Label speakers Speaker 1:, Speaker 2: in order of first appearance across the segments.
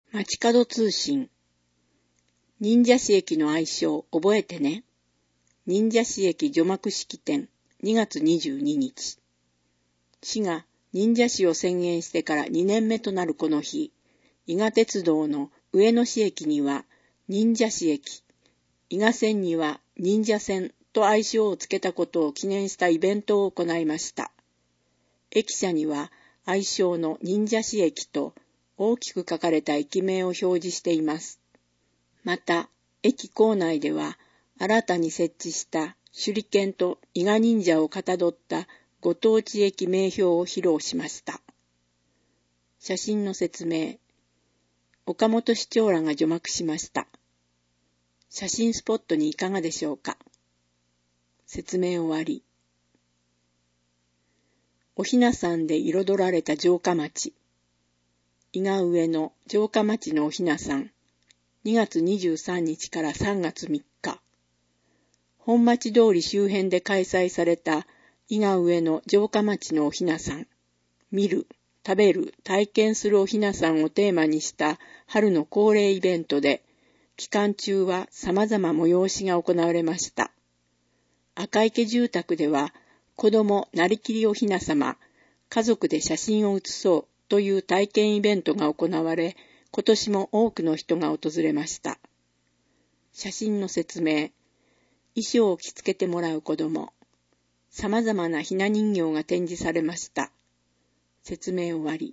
Speaker 1: 街角通信。忍者市駅の愛称覚えてね。忍者市駅除幕式典2月22日。市が忍者市を宣言してから2年目となるこの日、伊賀鉄道の上野市駅には忍者市駅、伊賀線には忍者線と愛称をつけたことを記念したイベントを行いました。駅舎には愛称の忍者市駅と大きく書かれた駅名を表示しています。また、駅構内では新たに設置した手裏剣と伊賀忍者をかたどったご当地駅名標を披露しました。写真の説明。岡本市長らが除幕しました。写真スポットにいかがでしょうか。説明終わり。おひなさんで彩られた城下町。伊賀上野城下町のおひなさん。2月23日から3月3日。本町通り周辺で開催された伊賀上野城下町のおひなさん。見る、食べる、体験するおひなさんをテーマにした春の恒例イベントで、期間中は様々催しが行われました。赤池住宅では、子供なりきりおひなさま、家族で写真を写そうという体験イベントが行われ、今年も多くの人が訪れました。写真の説明。衣装を着付けてもらう子供。様々なひな人形が展示されました。説明終わり。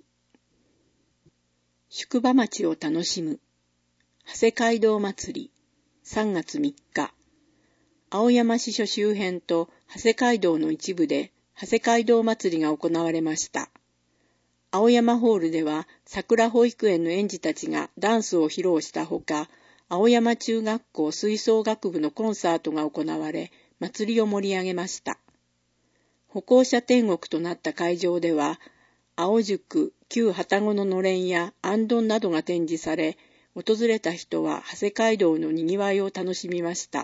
Speaker 1: 宿場町を楽しむ。長谷街道祭り。3月3日。青山支所周辺と長谷街道の一部で長谷街道祭りが行われました。青山ホールでは桜保育園の園児たちがダンスを披露したほか、青山中学校吹奏楽部のコンサートが行われ、祭りを盛り上げました。歩行者天国となった会場では、青宿、旧旅籠ののれんや行燈などが展示され、訪れた人は長谷街道のにぎわいを楽しみました。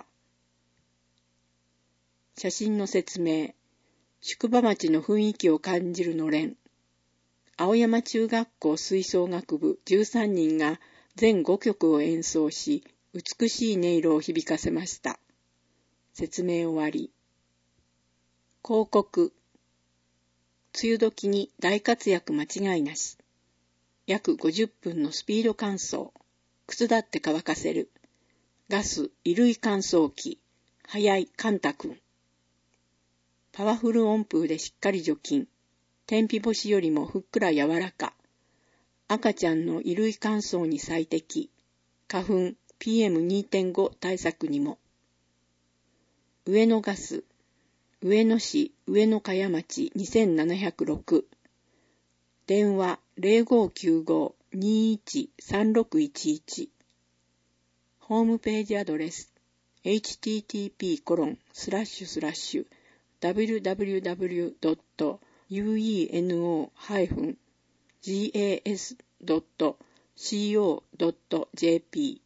Speaker 1: 写真の説明。宿場町の雰囲気を感じるのれん。青山中学校吹奏楽部13人が全5曲を演奏し、美しい音色を響かせました。説明終わり。広告。梅雨時に大活躍間違いなし。約50分のスピード乾燥。靴だって乾かせる。ガス衣類乾燥機。早いカンタ君。パワフル温風でしっかり除菌。天日干しよりもふっくら柔らか。赤ちゃんの衣類乾燥に最適。花粉 PM2.5 対策にも。上野ガス。上野市上野茅町2706。電話 0595-213611。ホームページアドレス http://www.ueno-gas.co.jp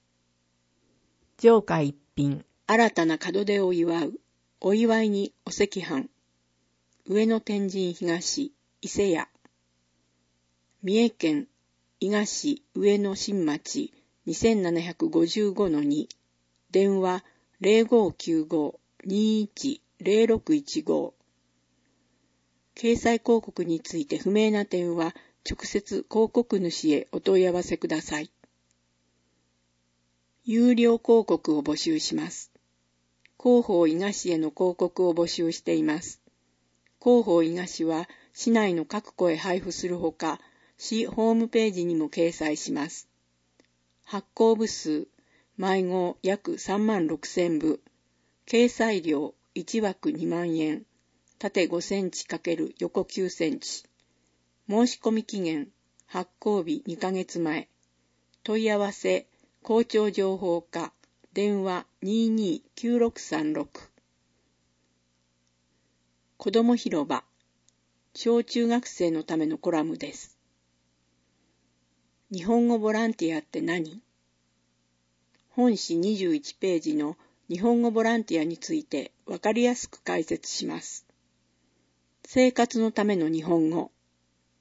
Speaker 1: 上下一品新たな門出を祝うお祝いにお赤飯上野天神東伊勢屋三重県伊賀市上野新町2755-2電話 0595-210615 掲載広告について不明な点は直接広告主へお問い合わせください。有料広告を募集します。広報伊賀市への広告を募集しています。広報伊賀市は市内の各戸へ配布するほか、市ホームページにも掲載します。発行部数、毎号約36,000部、掲載料1枠2万円、縦5センチ×横9センチ。申し込み期限、発行日2ヶ月前。問い合わせ、校長情報課、電話229636。子ども広場、小中学生のためのコラムです。日本語ボランティアって何？本誌21ページの日本語ボランティアについてわかりやすく解説します。生活のための日本語。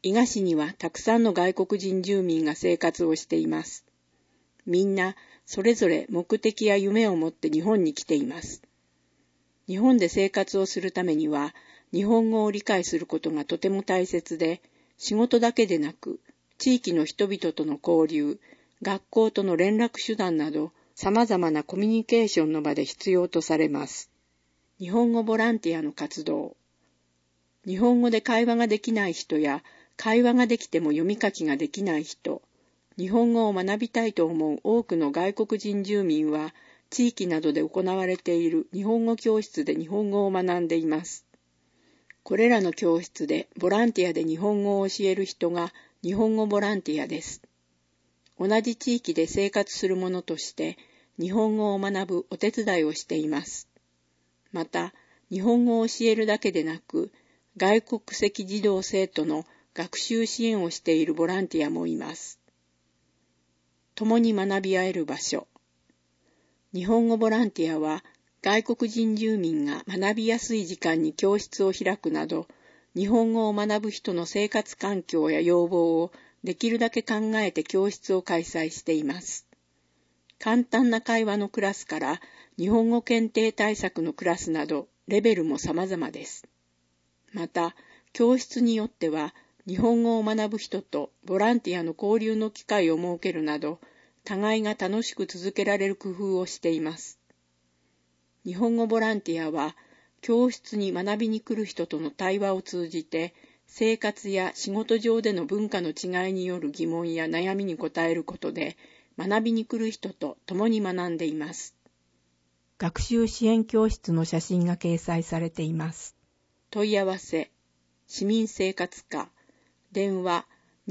Speaker 1: 伊賀市にはたくさんの外国人住民が生活をしています。みんなそれぞれ目的や夢を持って日本に来ています。日本で生活をするためには日本語を理解することがとても大切で、仕事だけでなく地域の人々との交流、学校との連絡手段など様々なコミュニケーションの場で必要とされます。日本語ボランティアの活動。日本語で会話ができない人や会話ができても読み書きができない人、日本語を学びたいと思う多くの外国人住民は地域などで行われている日本語教室で日本語を学んでいます。これらの教室でボランティアで日本語を教える人が日本語ボランティアです。同じ地域で生活する者として日本語を学ぶお手伝いをしています。また、日本語を教えるだけでなく、外国籍児童生徒の学習支援をしているボランティアもいます。共に学び合える場所。日本語ボランティアは外国人住民が学びやすい時間に教室を開くなど、日本語を学ぶ人の生活環境や要望をできるだけ考えて教室を開催しています。簡単な会話のクラスから日本語検定対策のクラスなどレベルも様々です。また、教室によっては日本語を学ぶ人とボランティアの交流の機会を設けるなど、互いが楽しく続けられる工夫をしています。日本語ボランティアは、教室に学びに来る人との対話を通じて、生活や仕事上での文化の違いによる疑問や悩みに答えることで、学びに来る人と共に学んでいます。学習支援教室の写真が掲載されています。問い合わせ、市民生活課、電話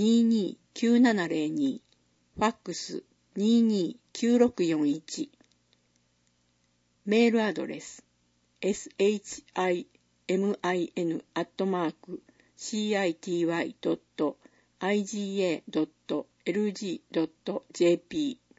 Speaker 1: 229702、ファックス229641、メールアドレス shimin@city.iga.lg.jp